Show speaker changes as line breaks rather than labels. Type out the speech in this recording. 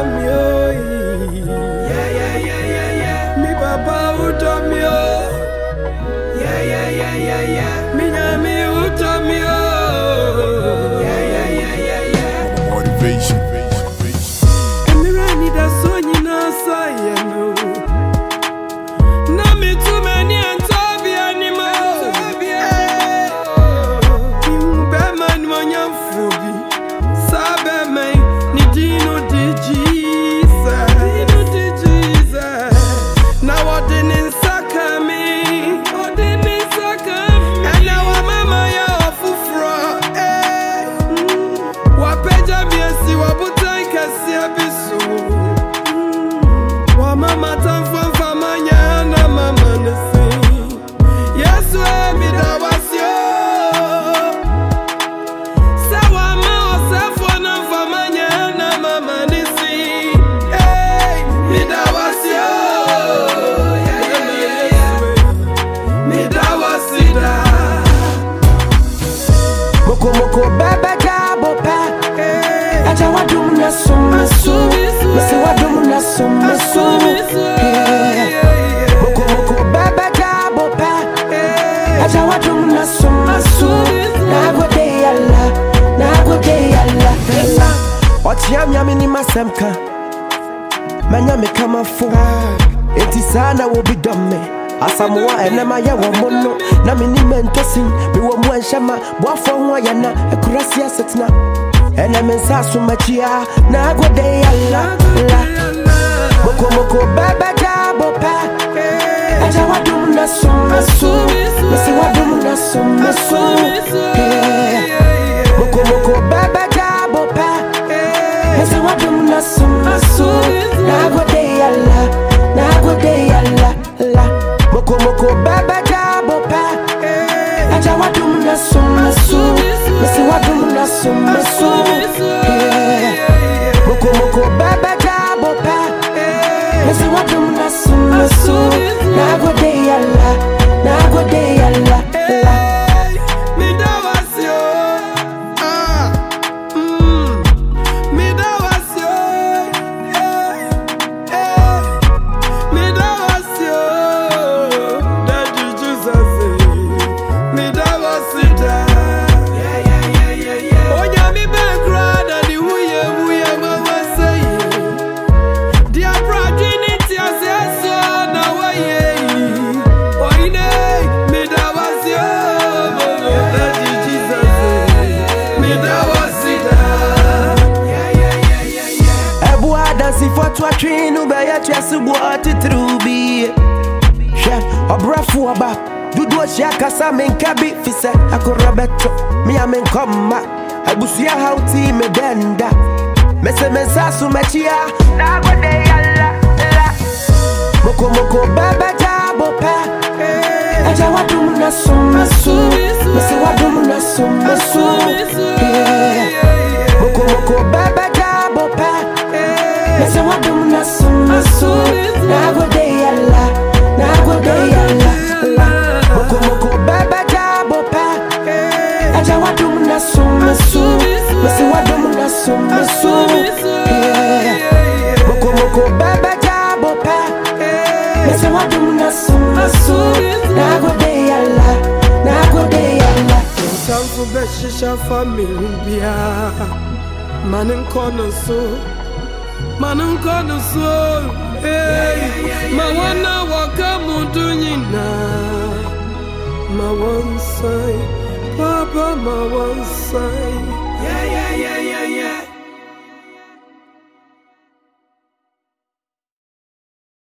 Mi papa utomio. Mi nyami utomio.
Motivation.
Emirani da sonyi na sayeno. Na mi too many and tobi animal. Imbeman monyam fubi. Sabe me ni dino di Jesus. Dino di Jesus. Na wadin in saka me. Wadin in saka me. And now mama ya ofufro. Wapeja biesi wabuta ikasi abisu. Wa mama tanfan famanya na mama nesi. Yesu mi da wasio. Sawa ma osefo na famanya na mama nesi. Hey, mi da wasio. Mi da wasida.
Moko moko bebe gabo pa. Aja wadum na sumasu. Mese wadum na sumasu. Moko moko bebe gabo pa. Aja wadum na sumasu. Na gode yalla. Ochiam yami ni masemka. Manya me kama fo. Enti sana wo bi domme. Asamoa enema ye wo mono. Na mini mentosin. Mi wo mu enshama. Boafo ho yana. Ekurasi asetna. Eneme sasu machia. Na gode yalla. Moko moko bebe gabo pa. Aja wadum na sumasu. Mese wadum na sumasu. Moko moko bebe gabo pa. Mese wadum na sumasu. Na gode yalla. Moko moko bebe gabo pa. Aja wadum na sumasu. Mese wadum na sumasu. Moko moko bebe gabo pa. Mese wadum na sumasu. Na gode yalla.
Mi da wasio. Mi da wasio. Mi da wasio. That you Jesus. Mi da wasida. Onya mi background and huye mama say. Dia progeny aseso na waye. Oine mi da wasio. That you Jesus. Mi da wasida.
Ebu adansi for twinu be ya twesubu atitrubi. She obrafu aba dudu ohia kasa menkabi fise akorobeto mi amen komma abusia hauti me denda mese mensasu mechia na gode yalla moko moko bebe gabo pa aja wadum na sumasu mese wadum na sumasu moko moko bebe gabo pa mese wadum na sumasu na gode yalla moko moko bebe gabo pa aja wadum na sumasu mese wadum na sumasu moko moko bebe gabo pa mese wadum na sumasu na gode yalla
Sanfu beshisha family bia. Manin kono so. Hey, ma wana waka mudunyina. Ma one side, Papa ma one side.